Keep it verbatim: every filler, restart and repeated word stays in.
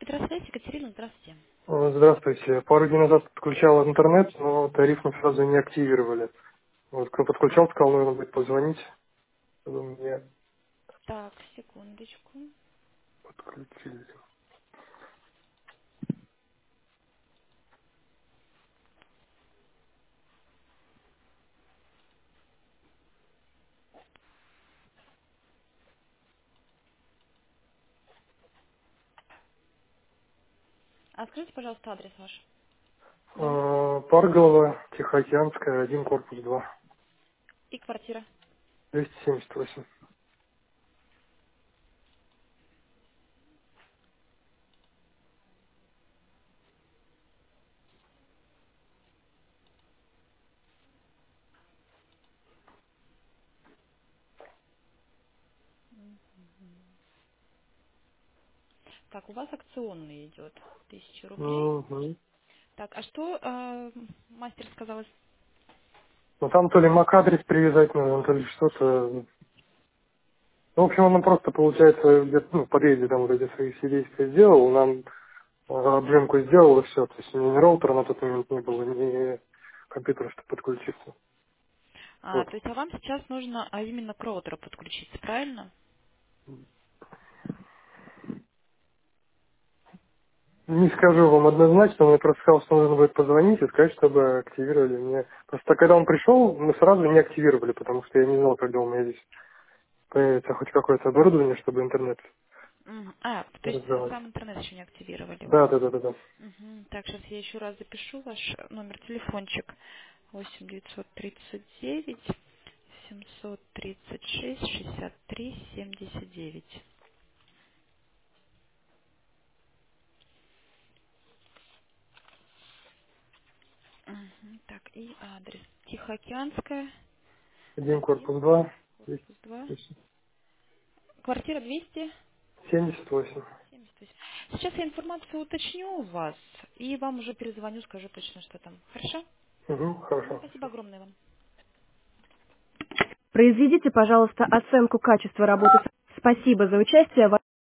Здравствуйте, Екатерина, здравствуйте. Э, Здравствуйте. Пару дней назад подключал интернет, но тариф мы сразу не активировали. Вот кто подключал, сказал, нужно будет позвонить, чтобы мне Так, секундочку. подключили. А скажите, пожалуйста, адрес ваш дома Э, Парголова, Тихоокеанская, один корпус два, и квартира. двести семьдесят восемь. Так, у вас акционный идет. Тысяча рублей. Угу. Так, а что э, мастер сказал? Ну там то ли мак-адрес привязать нужно, то ли что-то. Ну, в общем, он нам просто, получается, где-то, ну, в подъезде там вот эти свои все действия сделал, нам э, обжимку сделал и все. То есть у меня ни роутера на тот момент не было, ни компьютера, чтобы подключиться. А, Вот. то есть, а вам сейчас нужно а именно к роутеру подключиться, правильно? Не скажу вам однозначно, мне просто сказал, что нужно будет позвонить и сказать, чтобы активировали мне. Просто когда он пришел, мы сразу не активировали, потому что я не знал, когда у меня здесь появится хоть какое-то оборудование, чтобы интернет Мгм. А, то есть раздавать. сам интернет еще не активировали вы. Да, да, да, да, да. Мгм. Так, сейчас я еще раз запишу ваш номер телефончик. восемь девятьсот тридцать девять семьсот тридцать шесть шестьдесят три семьдесят девять. Мгм. Так, и адрес. Тихоокеанская, Один один, корпус два, двести корпус два, восемь. квартира двести семьдесят восемь. семьдесят восемь. Сейчас я информацию уточню у вас, и вам уже перезвоню, скажу точно, что там. Хорошо? Угу, Мгм. хорошо. Спасибо огромное вам. Произведите, пожалуйста, оценку качества работы. Спасибо за участие.